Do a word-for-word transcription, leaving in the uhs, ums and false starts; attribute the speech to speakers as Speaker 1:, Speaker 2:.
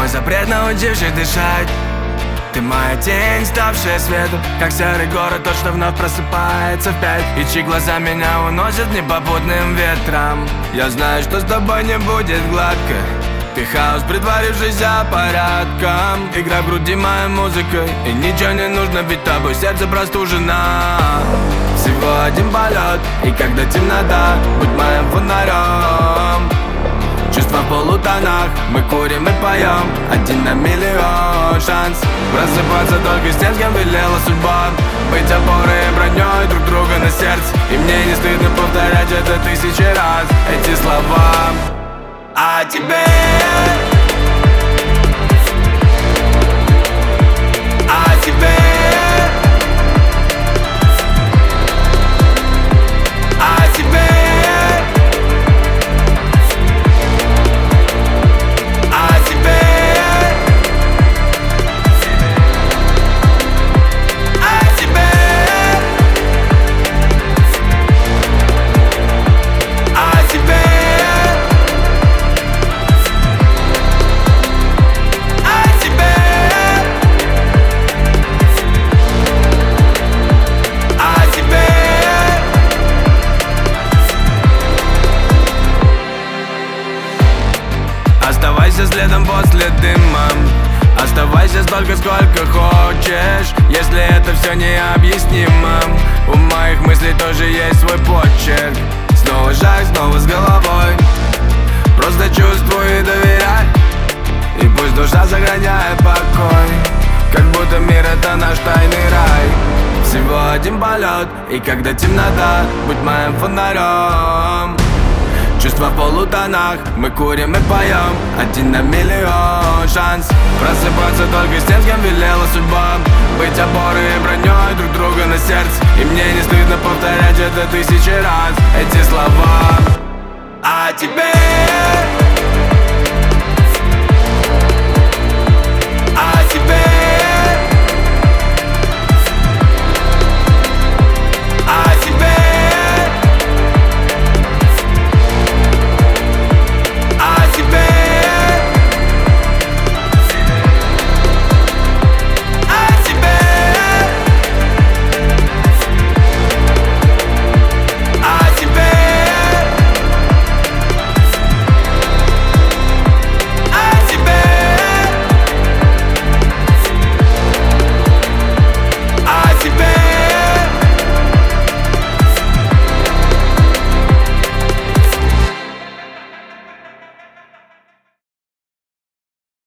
Speaker 1: мой запрет, научивший дышать. Ты моя тень, ставшая светом, как серый город, тот, что вновь просыпается в пять, и чьи глаза меня уносят непопутным ветром. Я знаю, что с тобой не будет гладко. Ты хаос, притворившийся порядком. Играй в груди моей музыкой, и ничего не нужно, ведь тобой сердце простужено. Всего один полет, и когда темнота, будь моим фонарем. Чувства в полутонах, мы курим и поем. Один на миллион шанс просыпаться только с тем, с кем велела судьба. Быть опорой и броней друг друга на сердце. И мне не стыдно повторять это тысячи раз, эти слова о тебе. О тебе. О тебе. Оставайся следом после дыма. Оставайся столько, сколько хочешь, если это все необъяснимо. У моих мыслей тоже есть свой почерк. Снова шаг, снова с головой. Просто чувствуй и доверяй. И пусть душа сохраняет покой, как будто мир это наш тайный рай. Всего один полет, и когда темнота, будь моим фонарем. Чувства в полутонах, мы курим и поем. Один на миллион шанс просыпаться только с тем, с кем велела судьба. Быть опорой и броней друг друга на сердце. И мне не стыдно повторять это тысячи раз, эти слова о тебе.